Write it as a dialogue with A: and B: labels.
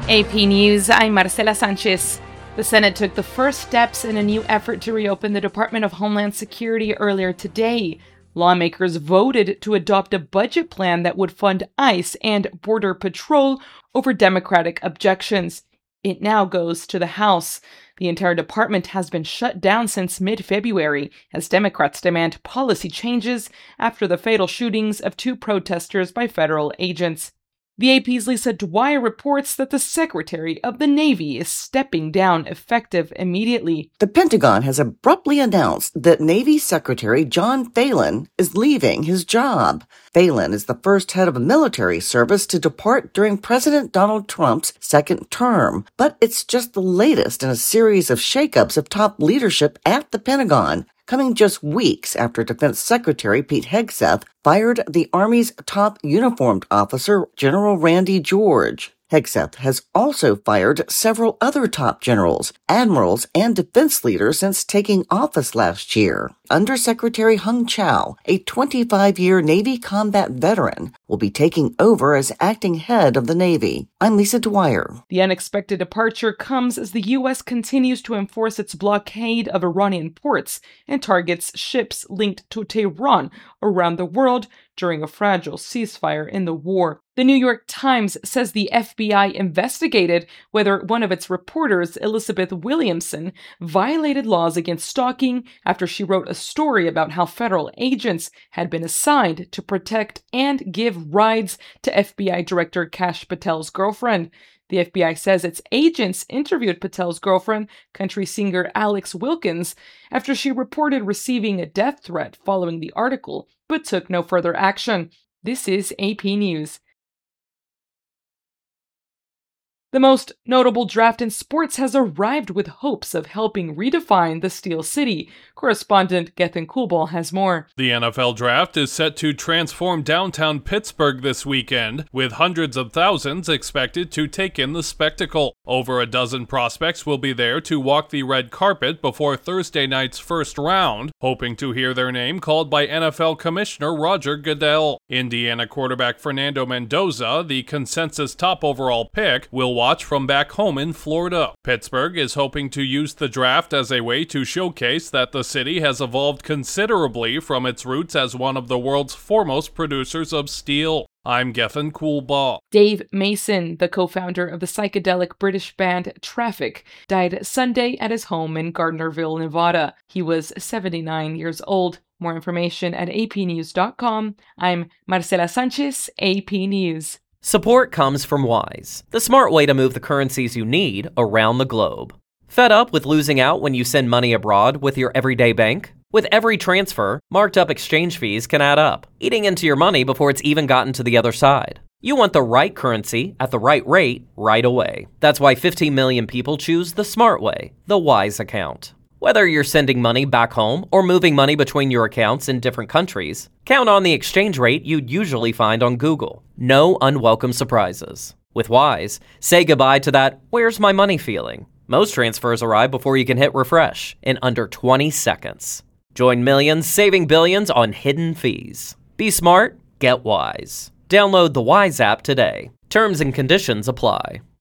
A: AP News, I'm Marcela Sanchez. The Senate took the first steps in a new effort to reopen the Department of Homeland Security earlier today. Lawmakers voted to adopt a budget plan that would fund ICE and Border Patrol over Democratic objections. It now goes to the House. The entire department has been shut down since mid-February as Democrats demand policy changes after the fatal shootings of 2 protesters by federal agents. The AP's Lisa Dwyer reports that the Secretary of the Navy is stepping down effective immediately.
B: The Pentagon has abruptly announced that Navy Secretary John Phelan is leaving his job. Phelan is the first head of a military service to depart during President Donald Trump's second term, but it's just the latest in a series of shakeups of top leadership at the Pentagon, coming just weeks after Defense Secretary Pete Hegseth fired the Army's top uniformed officer, General Randy George. Hegseth has also fired several other top generals, admirals, and defense leaders since taking office last year. Undersecretary Hung Chow, a 25-year Navy combat veteran, will be taking over as acting head of the Navy. I'm Lisa Dwyer.
A: The unexpected departure comes as the U.S. continues to enforce its blockade of Iranian ports and targets ships linked to Tehran around the world during a fragile ceasefire in the war. The New York Times says the FBI investigated whether one of its reporters, Elizabeth Williamson, violated laws against stalking after she wrote a story about how federal agents had been assigned to protect and give rides to FBI Director Kash Patel's girlfriend. The FBI says its agents interviewed Patel's girlfriend, country singer Alex Wilkins, after she reported receiving a death threat following the article, but took no further action. This is AP News. The most notable draft in sports has arrived with hopes of helping redefine the Steel City. Correspondent Gethin Kulbal has more.
C: The NFL Draft is set to transform downtown Pittsburgh this weekend, with hundreds of thousands expected to take in the spectacle. Over a dozen prospects will be there to walk the red carpet before Thursday night's first round, hoping to hear their name called by NFL Commissioner Roger Goodell. Indiana quarterback Fernando Mendoza, the consensus top overall pick, will watch from back home in Florida. Pittsburgh is hoping to use the draft as a way to showcase that the city has evolved considerably from its roots as one of the world's foremost producers of steel. I'm Gethin Kulbal.
A: Dave Mason, the co-founder of the psychedelic British band Traffic, died Sunday at his home in Gardnerville, Nevada. He was 79 years old. More information at apnews.com. I'm Marcela Sanchez, AP News.
D: Support comes from Wise, the smart way to move the currencies you need around the globe. Fed up with losing out when you send money abroad with your everyday bank? With every transfer, marked up exchange fees can add up, eating into your money before it's even gotten to the other side. You want the right currency at the right rate right away. That's why 15 million people choose the smart way, the Wise account. Whether you're sending money back home or moving money between your accounts in different countries, count on the exchange rate you'd usually find on Google. No unwelcome surprises. With Wise, say goodbye to that "where's my money" feeling. Most transfers arrive before you can hit refresh in under 20 seconds. Join millions saving billions on hidden fees. Be smart, get Wise. Download the Wise app today. Terms and conditions apply.